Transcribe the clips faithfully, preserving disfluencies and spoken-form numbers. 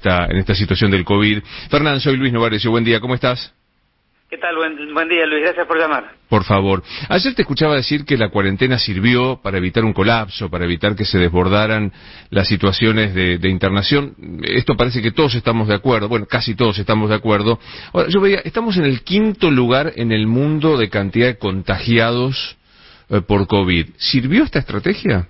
esta en esta situación del COVID. Fernán, soy Luis Novarecio, buen día, ¿cómo estás? ¿Qué tal? Buen, buen día, Luis, gracias por llamar. Por favor. Ayer te escuchaba decir que la cuarentena sirvió para evitar un colapso, para evitar que se desbordaran las situaciones de, de internación. Esto parece que todos estamos de acuerdo, bueno, casi todos estamos de acuerdo. Ahora, yo veía, estamos en el quinto lugar en el mundo de cantidad de contagiados eh, por COVID. ¿Sirvió esta estrategia?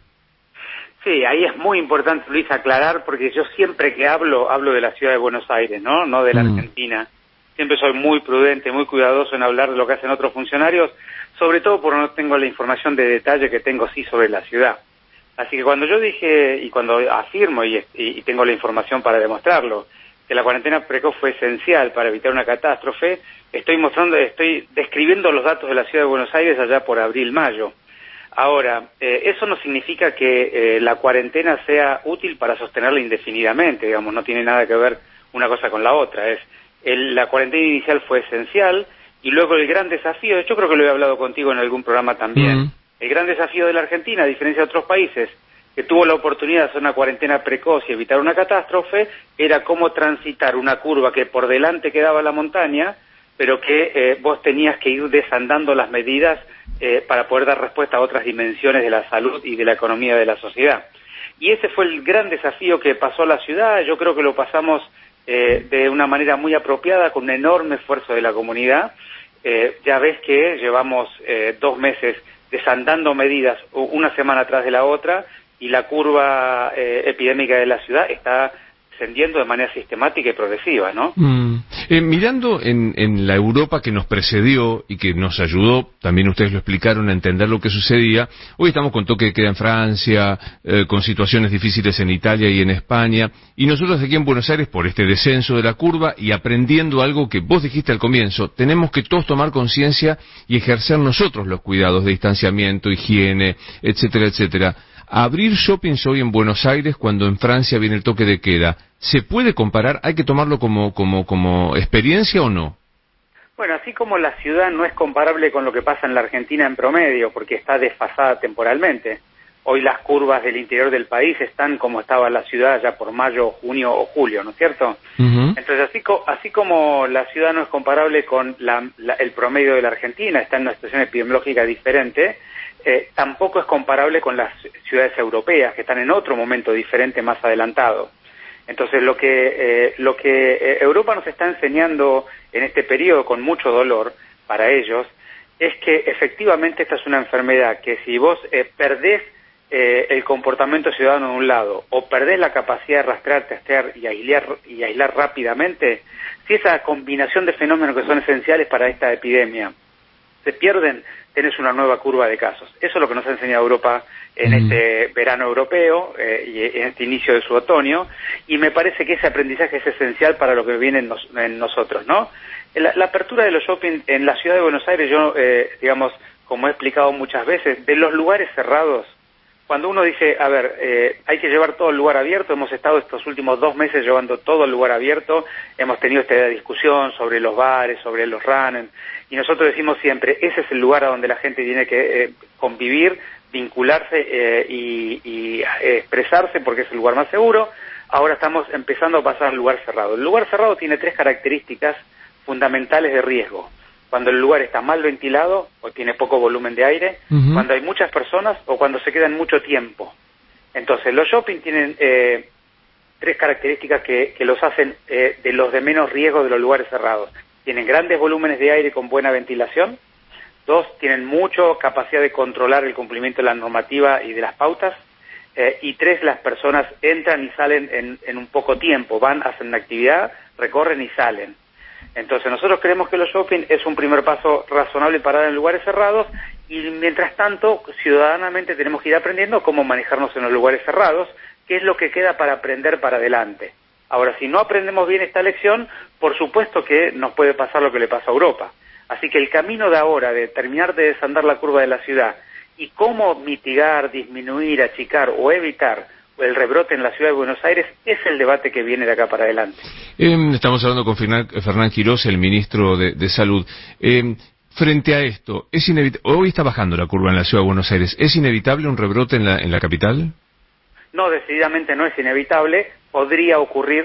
Sí, ahí es muy importante, Luis, aclarar, porque yo siempre que hablo, hablo de la ciudad de Buenos Aires, ¿no? No de la mm. Argentina. Siempre soy muy prudente, muy cuidadoso en hablar de lo que hacen otros funcionarios, sobre todo porque no tengo la información de detalle que tengo sí sobre la ciudad. Así que cuando yo dije, y cuando afirmo, y, y, y tengo la información para demostrarlo, que la cuarentena precoz fue esencial para evitar una catástrofe, estoy mostrando, estoy describiendo los datos de la ciudad de Buenos Aires allá por abril-mayo. Ahora, eh, eso no significa que eh, la cuarentena sea útil para sostenerla indefinidamente, digamos, no tiene nada que ver una cosa con la otra, es... El, la cuarentena inicial fue esencial y luego el gran desafío, yo creo que lo he hablado contigo en algún programa también, mm. el gran desafío de la Argentina, a diferencia de otros países, que tuvo la oportunidad de hacer una cuarentena precoz y evitar una catástrofe, era cómo transitar una curva que por delante quedaba la montaña, pero que eh, vos tenías que ir desandando las medidas eh, para poder dar respuesta a otras dimensiones de la salud y de la economía de la sociedad. Y ese fue el gran desafío que pasó a la ciudad, yo creo que lo pasamos... Eh, de una manera muy apropiada, con un enorme esfuerzo de la comunidad. Eh, ya ves que llevamos eh, dos meses desandando medidas una semana atrás de la otra y la curva eh, epidémica de la ciudad está descendiendo de manera sistemática y progresiva, ¿no? Mm. Eh, mirando en, en la Europa que nos precedió y que nos ayudó, también ustedes lo explicaron, a entender lo que sucedía, hoy estamos con toque de queda en Francia, eh, con situaciones difíciles en Italia y en España, y nosotros aquí en Buenos Aires, por este descenso de la curva y aprendiendo algo que vos dijiste al comienzo, tenemos que todos tomar conciencia y ejercer nosotros los cuidados de distanciamiento, higiene, etcétera, etcétera. Abrir shoppings hoy en Buenos Aires cuando en Francia viene el toque de queda, ¿se puede comparar? ¿Hay que tomarlo como, como, como experiencia o no? Bueno, así como la ciudad no es comparable con lo que pasa en la Argentina en promedio, porque está desfasada temporalmente. Hoy las curvas del interior del país están como estaba la ciudad ya por mayo, junio o julio, ¿no es cierto? Uh-huh. Entonces, así, co así como la ciudad no es comparable con la, la, el promedio de la Argentina, está en una situación epidemiológica diferente, Eh, tampoco es comparable con las ciudades europeas, que están en otro momento diferente, más adelantado. Entonces, lo que eh, lo que eh, Europa nos está enseñando en este periodo, con mucho dolor para ellos, es que efectivamente esta es una enfermedad que si vos eh, perdés eh, el comportamiento ciudadano de un lado, o perdés la capacidad de rastrear, testear y aislar, y aislar rápidamente, si esa combinación de fenómenos que son esenciales para esta epidemia se pierden, tenés una nueva curva de casos. Eso es lo que nos ha enseñado Europa en mm. este verano europeo eh, y en este inicio de su otoño, y me parece que ese aprendizaje es esencial para lo que viene en, nos, en nosotros, ¿no? La, la apertura de los shopping en la ciudad de Buenos Aires, yo, eh, digamos, como he explicado muchas veces, de los lugares cerrados, cuando uno dice, a ver, eh, hay que llevar todo el lugar abierto, hemos estado estos últimos dos meses llevando todo el lugar abierto, hemos tenido esta discusión sobre los bares, sobre los runners, y nosotros decimos siempre, ese es el lugar a donde la gente tiene que eh, convivir, vincularse eh, y, y eh, expresarse, porque es el lugar más seguro. Ahora estamos empezando a pasar al lugar cerrado. El lugar cerrado tiene tres características fundamentales de riesgo. Cuando el lugar está mal ventilado o tiene poco volumen de aire, uh-huh. cuando hay muchas personas o cuando se quedan mucho tiempo. Entonces, los shopping tienen eh, tres características que, que los hacen eh, de los de menos riesgo de los lugares cerrados. Tienen grandes volúmenes de aire con buena ventilación. Dos, tienen mucha capacidad de controlar el cumplimiento de la normativa y de las pautas. Eh, y tres, las personas entran y salen en, en un poco tiempo. Van, hacen una actividad, recorren y salen. Entonces, nosotros creemos que los shopping es un primer paso razonable para dar en lugares cerrados, y mientras tanto, ciudadanamente tenemos que ir aprendiendo cómo manejarnos en los lugares cerrados, que es lo que queda para aprender para adelante. Ahora, si no aprendemos bien esta lección, por supuesto que nos puede pasar lo que le pasa a Europa. Así que el camino de ahora, de terminar de desandar la curva de la ciudad, y cómo mitigar, disminuir, achicar o evitar el rebrote en la ciudad de Buenos Aires, es el debate que viene de acá para adelante. Eh, estamos hablando con Fernán Quirós, el ministro de, de Salud. Eh, frente a esto, es inevit- hoy está bajando la curva en la ciudad de Buenos Aires. ¿Es inevitable un rebrote en la, en la capital? No, decididamente no es inevitable. Podría ocurrir,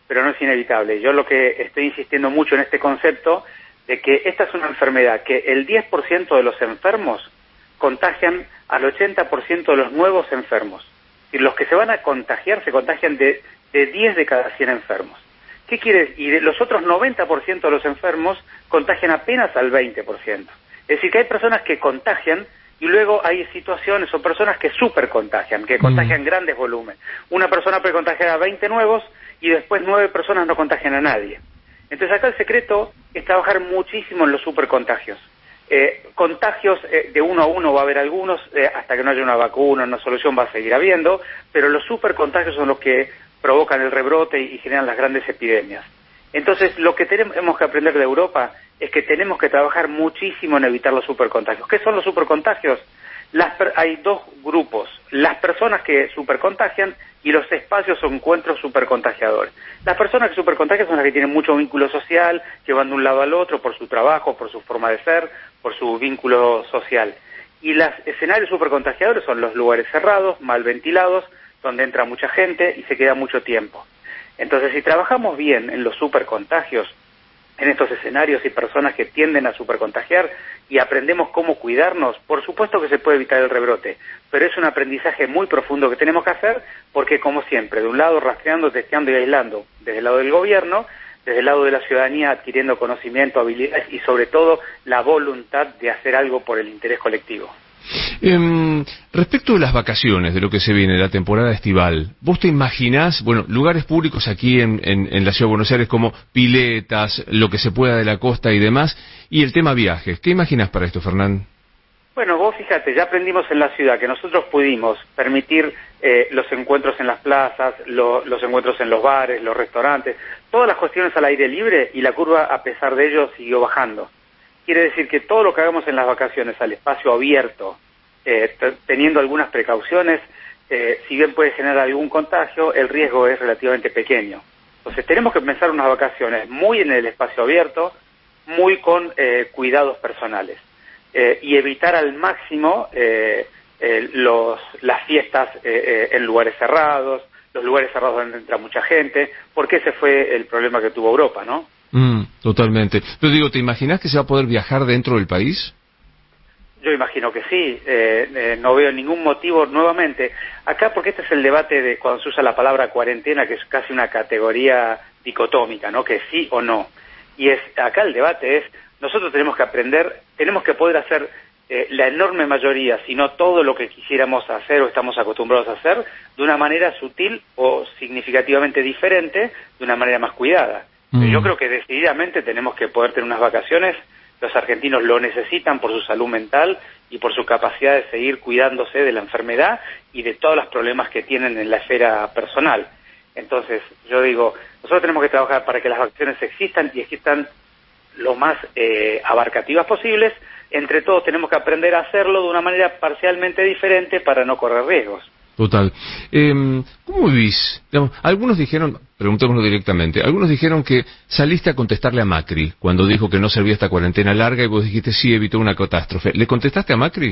pero no es inevitable. Yo lo que estoy insistiendo mucho en este concepto de que esta es una enfermedad que el diez por ciento de los enfermos contagian al ochenta por ciento de los nuevos enfermos. Y los que se van a contagiar se contagian de, de diez de cada cien enfermos. ¿Qué quiere decir? Y de los otros noventa por ciento de los enfermos contagian apenas al veinte por ciento. Es decir, que hay personas que contagian y luego hay situaciones o personas que supercontagian, que contagian mm. grandes volúmenes. Una persona puede contagiar a veinte nuevos y después nueve personas no contagian a nadie. Entonces acá el secreto es trabajar muchísimo en los supercontagios. Eh, contagios eh, de uno a uno va a haber algunos, eh, hasta que no haya una vacuna, una solución va a seguir habiendo, pero los supercontagios son los que provocan el rebrote y, y generan las grandes epidemias. Entonces lo que tenemos que aprender de Europa es que tenemos que trabajar muchísimo en evitar los supercontagios. ¿Qué son los supercontagios? Las per- hay dos grupos, las personas que supercontagian y los espacios o encuentros supercontagiadores. Las personas que supercontagian son las que tienen mucho vínculo social, que van de un lado al otro por su trabajo, por su forma de ser, por su vínculo social. Y los escenarios supercontagiadores son los lugares cerrados, mal ventilados, donde entra mucha gente y se queda mucho tiempo. Entonces, si trabajamos bien en los supercontagios, en estos escenarios y personas que tienden a supercontagiar y aprendemos cómo cuidarnos, por supuesto que se puede evitar el rebrote, pero es un aprendizaje muy profundo que tenemos que hacer porque, como siempre, de un lado rastreando, testeando y aislando, desde el lado del gobierno, desde el lado de la ciudadanía adquiriendo conocimiento, habilidades y sobre todo la voluntad de hacer algo por el interés colectivo. Eh, respecto de las vacaciones, de lo que se viene, la temporada estival, ¿vos te imaginás, bueno, lugares públicos aquí en, en, en la Ciudad de Buenos Aires como piletas, lo que se pueda de la costa y demás, y el tema viajes? ¿Qué imaginás para esto, Fernán? Bueno, vos fíjate, ya aprendimos en la ciudad que nosotros pudimos permitir eh, los encuentros en las plazas, lo, los encuentros en los bares, los restaurantes, todas las cuestiones al aire libre y la curva, a pesar de ello, siguió bajando. Quiere decir que todo lo que hagamos en las vacaciones al espacio abierto, eh, t- teniendo algunas precauciones, eh, si bien puede generar algún contagio, el riesgo es relativamente pequeño. Entonces tenemos que pensar unas vacaciones muy en el espacio abierto, muy con eh, cuidados personales, eh, y evitar al máximo eh, eh, los, las fiestas eh, eh, en lugares cerrados, los lugares cerrados donde entra mucha gente, porque ese fue el problema que tuvo Europa, ¿no? Mm, totalmente. Pero digo, ¿te imaginás que se va a poder viajar dentro del país? Yo imagino que sí, eh, eh, no veo ningún motivo nuevamente. Acá, porque este es el debate de cuando se usa la palabra cuarentena, que es casi una categoría dicotómica, ¿no? Que sí o no. Y es acá el debate es, nosotros tenemos que aprender, tenemos que poder hacer eh, la enorme mayoría, si no todo lo que quisiéramos hacer o estamos acostumbrados a hacer, de una manera sutil o significativamente diferente, de una manera más cuidada. Mm. Yo creo que decididamente tenemos que poder tener unas vacaciones. Los argentinos lo necesitan por su salud mental y por su capacidad de seguir cuidándose de la enfermedad y de todos los problemas que tienen en la esfera personal. Entonces, yo digo, nosotros tenemos que trabajar para que las vacaciones existan y existan lo más eh, abarcativas posibles. Entre todos tenemos que aprender a hacerlo de una manera parcialmente diferente para no correr riesgos. Total. Eh, ¿Cómo vivís? Digamos, algunos dijeron, preguntémoslo directamente, algunos dijeron que saliste a contestarle a Macri cuando dijo que no servía esta cuarentena larga y vos dijiste sí, evitó una catástrofe. ¿Le contestaste a Macri?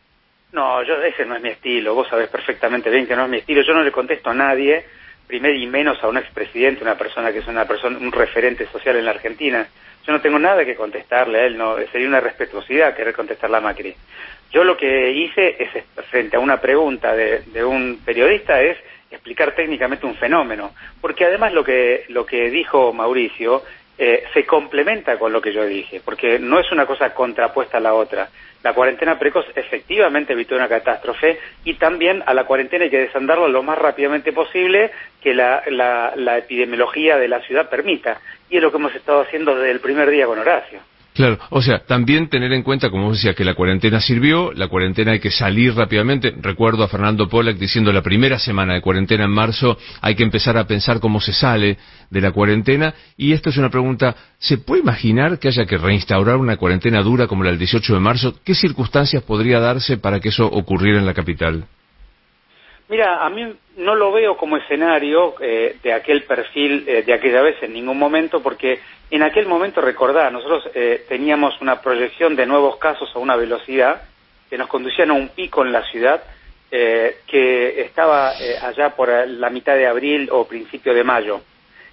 No, yo ese no es mi estilo, vos sabés perfectamente bien que no es mi estilo, yo no le contesto a nadie, primero y menos a un expresidente, una persona que es una persona, un referente social en la Argentina. Yo no tengo nada que contestarle a él, no, sería una irrespetuosidad querer contestarle a Macri. Yo lo que hice es, frente a una pregunta de, de un periodista, es explicar técnicamente un fenómeno, porque además lo que lo que dijo Mauricio eh, se complementa con lo que yo dije, porque no es una cosa contrapuesta a la otra. La cuarentena precoz efectivamente evitó una catástrofe y también a la cuarentena hay que desandarlo lo más rápidamente posible que la, la, la epidemiología de la ciudad permita, y es lo que hemos estado haciendo desde el primer día con Horacio. Claro, o sea, también tener en cuenta, como decía, que la cuarentena sirvió, la cuarentena hay que salir rápidamente. Recuerdo a Fernando Pollack diciendo la primera semana de cuarentena en marzo hay que empezar a pensar cómo se sale de la cuarentena. Y esto es una pregunta, ¿se puede imaginar que haya que reinstaurar una cuarentena dura como la del dieciocho de marzo? ¿Qué circunstancias podría darse para que eso ocurriera en la capital? Mira, a mí no lo veo como escenario eh, de aquel perfil eh, de aquella vez en ningún momento, porque en aquel momento, recordá, nosotros eh, teníamos una proyección de nuevos casos a una velocidad que nos conducían a un pico en la ciudad eh, que estaba eh, allá por la mitad de abril o principio de mayo.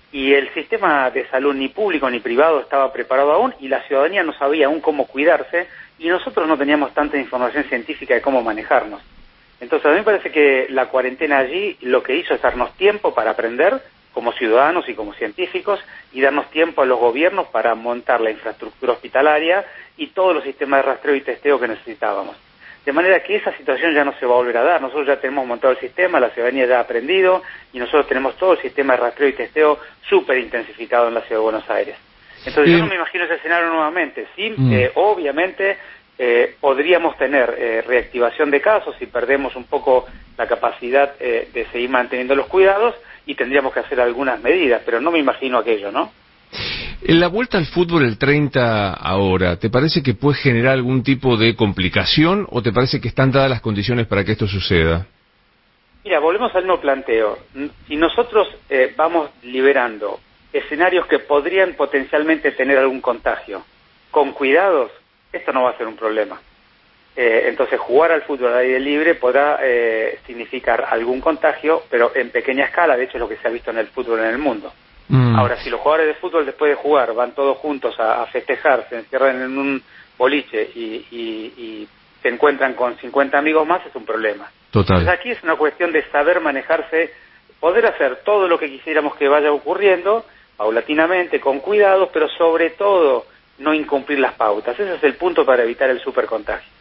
y el sistema de salud ni público ni privado estaba preparado aún, y la ciudadanía no sabía aún cómo cuidarse, y nosotros no teníamos tanta información científica de cómo manejarnos. Entonces a mí me parece que la cuarentena allí lo que hizo es darnos tiempo para aprender como ciudadanos y como científicos, y darnos tiempo a los gobiernos para montar la infraestructura hospitalaria y todos los sistemas de rastreo y testeo que necesitábamos. De manera que esa situación ya no se va a volver a dar. Nosotros ya tenemos montado el sistema, la ciudadanía ya ha aprendido, y nosotros tenemos todo el sistema de rastreo y testeo súper intensificado en la ciudad de Buenos Aires. Entonces sí. Yo no me imagino ese escenario nuevamente. Sí, mm. eh, obviamente eh, podríamos tener eh, reactivación de casos si perdemos un poco la capacidad eh, de seguir manteniendo los cuidados, y tendríamos que hacer algunas medidas, pero no me imagino aquello, ¿no? En la vuelta al fútbol el treinta ahora, ¿te parece que puede generar algún tipo de complicación o te parece que están dadas las condiciones para que esto suceda? Mira, volvemos al mismo planteo. Si nosotros eh, vamos liberando escenarios que podrían potencialmente tener algún contagio, con cuidados, esto no va a ser un problema. Eh, entonces jugar al fútbol al aire libre podrá eh, significar algún contagio, pero en pequeña escala. De hecho es lo que se ha visto en el fútbol en el mundo. Mm. Ahora, si los jugadores de fútbol después de jugar van todos juntos a, a festejar, se encierran en un boliche y, y, y se encuentran con cincuenta amigos más, es un problema. Total. Entonces aquí es una cuestión de saber manejarse, poder hacer todo lo que quisiéramos que vaya ocurriendo, paulatinamente, con cuidado, pero sobre todo no incumplir las pautas. Ese es el punto para evitar el supercontagio.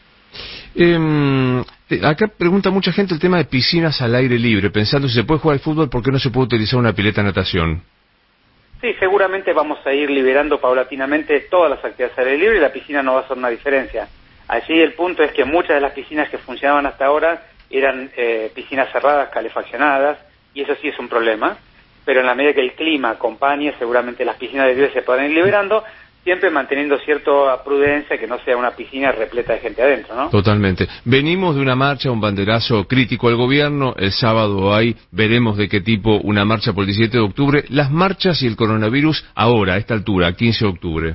Eh, acá pregunta mucha gente el tema de piscinas al aire libre, pensando si se puede jugar al fútbol, ¿por qué no se puede utilizar una pileta de natación? Sí, seguramente vamos a ir liberando paulatinamente todas las actividades al aire libre, y la piscina no va a hacer una diferencia. Allí el punto es que muchas de las piscinas que funcionaban hasta ahora eran eh, piscinas cerradas, calefaccionadas, y eso sí es un problema, pero en la medida que el clima acompañe, seguramente las piscinas al aire libre se pueden ir liberando, siempre manteniendo cierta prudencia, que no sea una piscina repleta de gente adentro, ¿no? Totalmente. Venimos de una marcha, un banderazo crítico al gobierno. El sábado hay, veremos de qué tipo, una marcha por el diecisiete de octubre. Las marchas y el coronavirus ahora, a esta altura, quince de octubre.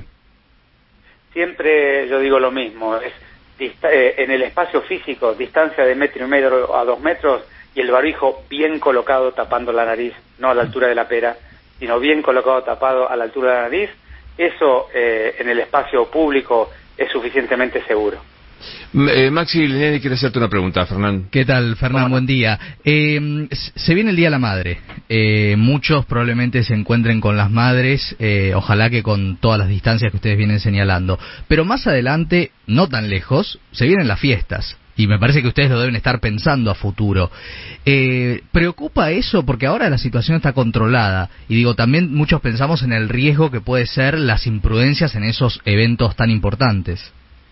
Siempre yo digo lo mismo. Es eh, en el espacio físico, distancia de metro y medio a dos metros, y el barbijo bien colocado tapando la nariz, no a la altura de la pera, sino bien colocado tapado a la altura de la nariz. Eso eh, en el espacio público es suficientemente seguro. Eh, Maxi Liniani quiere hacerte una pregunta, Fernán. ¿Qué tal, Fernán? Buen día. Eh, se viene el Día de la Madre. Eh, muchos probablemente se encuentren con las madres, eh, ojalá que con todas las distancias que ustedes vienen señalando. Pero más adelante, no tan lejos, se vienen las fiestas. Y me parece que ustedes lo deben estar pensando a futuro. Eh, ¿Preocupa eso? Porque ahora la situación está controlada. Y digo, también muchos pensamos en el riesgo que puede ser las imprudencias en esos eventos tan importantes.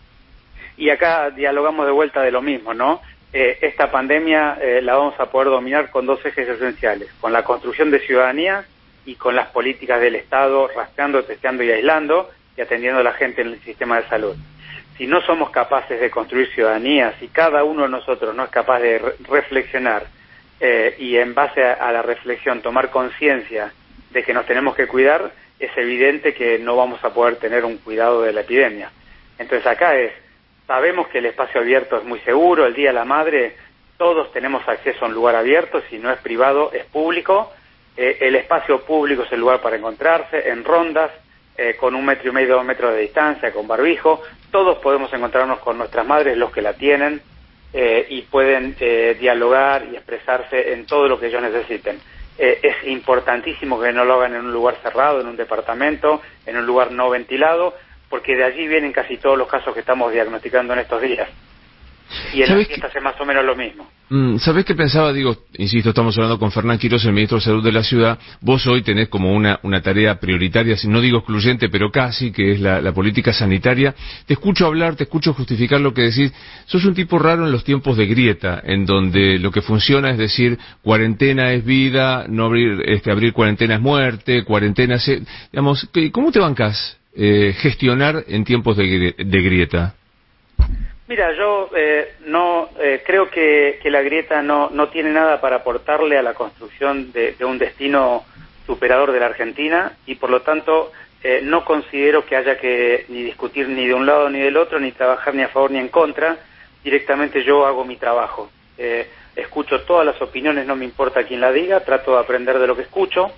Y acá dialogamos de vuelta de lo mismo, ¿no? Eh, esta pandemia eh, la vamos a poder dominar con dos ejes esenciales. Con la construcción de ciudadanía y con las políticas del Estado, rastreando, testeando y aislando, y atendiendo a la gente en el sistema de salud. Si no somos capaces de construir ciudadanía, si cada uno de nosotros no es capaz de re reflexionar eh, y en base a, a la reflexión tomar conciencia de que nos tenemos que cuidar, es evidente que no vamos a poder tener un cuidado de la epidemia. Entonces acá es, sabemos que el espacio abierto es muy seguro, el Día de la Madre, todos tenemos acceso a un lugar abierto, si no es privado es público, eh, el espacio público es el lugar para encontrarse, en rondas, Eh, con un metro y medio, dos metros de distancia, con barbijo, todos podemos encontrarnos con nuestras madres, los que la tienen, eh, y pueden eh, dialogar y expresarse en todo lo que ellos necesiten. Eh, es importantísimo que no lo hagan en un lugar cerrado, en un departamento, en un lugar no ventilado, porque de allí vienen casi todos los casos que estamos diagnosticando en estos días. Y en las fiestas es más o menos lo mismo. Mm, ¿Sabés qué pensaba? Digo, insisto, estamos hablando con Fernán Quiroz, el ministro de Salud de la ciudad. Vos hoy tenés como una, una tarea prioritaria, no digo excluyente, pero casi, que es la, la política sanitaria. Te escucho hablar, te escucho justificar lo que decís. Sos un tipo raro en los tiempos de grieta, en donde lo que funciona es decir, cuarentena es vida, no abrir, este, abrir cuarentena es muerte, cuarentena es... Digamos, ¿cómo te bancás eh, gestionar en tiempos de, de grieta? Mira, yo eh, no eh, creo que, que la grieta no, no tiene nada para aportarle a la construcción de, de un destino superador de la Argentina, y por lo tanto eh, no considero que haya que ni discutir ni de un lado ni del otro, ni trabajar ni a favor ni en contra. Directamente yo hago mi trabajo. Eh, escucho todas las opiniones, no me importa quién la diga, trato de aprender de lo que escucho,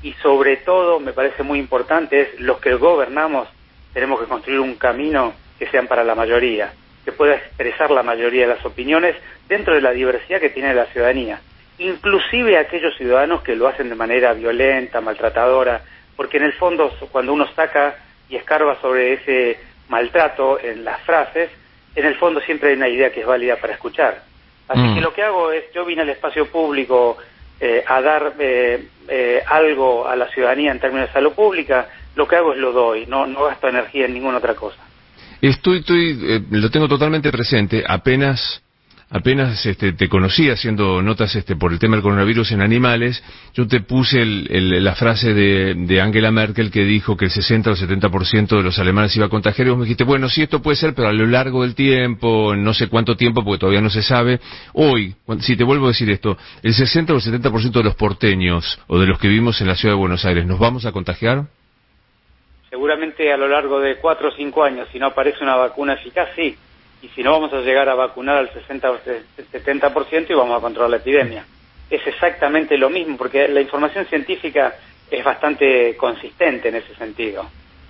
y sobre todo, me parece muy importante, es los que gobernamos tenemos que construir un camino que sean para la mayoría, que pueda expresar la mayoría de las opiniones dentro de la diversidad que tiene la ciudadanía, inclusive aquellos ciudadanos que lo hacen de manera violenta, maltratadora, porque en el fondo cuando uno saca y escarba sobre ese maltrato en las frases, en el fondo siempre hay una idea que es válida para escuchar. Así mm. que lo que hago es, yo vine al espacio público eh, a dar eh, eh, algo a la ciudadanía en términos de salud pública, lo que hago es lo doy, no, no gasto energía en ninguna otra cosa. Estoy, estoy eh, lo tengo totalmente presente, apenas... Apenas este, te conocí haciendo notas este, por el tema del coronavirus en animales, yo te puse el, el, la frase de, de Angela Merkel que dijo que el sesenta o setenta por ciento de los alemanes iba a contagiar, y vos me dijiste, bueno, sí, esto puede ser, pero a lo largo del tiempo, no sé cuánto tiempo, porque todavía no se sabe. Hoy, si te vuelvo a decir esto, el sesenta o el setenta por ciento de los porteños, o de los que vivimos en la ciudad de Buenos Aires, ¿nos vamos a contagiar? Seguramente a lo largo de cuatro o cinco años, si no aparece una vacuna eficaz, sí. Y si no, vamos a llegar a vacunar al sesenta o setenta por ciento y vamos a controlar la epidemia. Es exactamente lo mismo, porque la información científica es bastante consistente en ese sentido.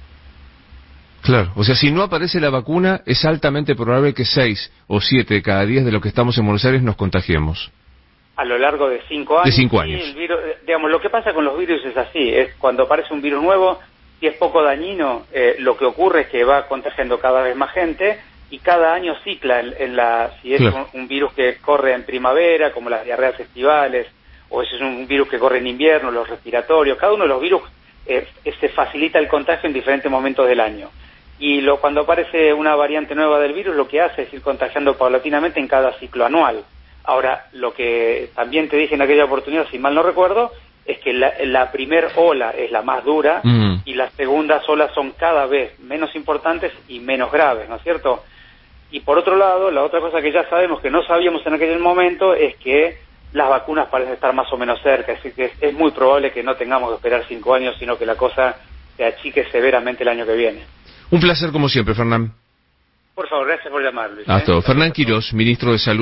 Claro, o sea, si no aparece la vacuna, es altamente probable que seis o siete de cada diez de los que estamos en Buenos Aires nos contagiemos. A lo largo de cinco años. De cinco años. Sí, el virus, digamos, lo que pasa con los virus es así, es cuando aparece un virus nuevo, si es poco dañino, eh, lo que ocurre es que va contagiando cada vez más gente, y cada año cicla en, en la, si es claro. un, un virus que corre en primavera, como las diarreas estivales, o si es un virus que corre en invierno, los respiratorios, cada uno de los virus eh, se facilita el contagio en diferentes momentos del año. Y lo, cuando aparece una variante nueva del virus, lo que hace es ir contagiando paulatinamente en cada ciclo anual. Ahora, lo que también te dije en aquella oportunidad, si mal no recuerdo, es que la, la primer ola es la más dura, mm. y las segundas olas son cada vez menos importantes y menos graves, ¿no es cierto? Y por otro lado, la otra cosa que ya sabemos, que no sabíamos en aquel momento, es que las vacunas parecen estar más o menos cerca, así que es, es muy probable que no tengamos que esperar cinco años, sino que la cosa se achique severamente el año que viene. Un placer como siempre, Fernán. Por favor, gracias por llamarlo. Hasta luego. Fernán Quirós, ministro de Salud.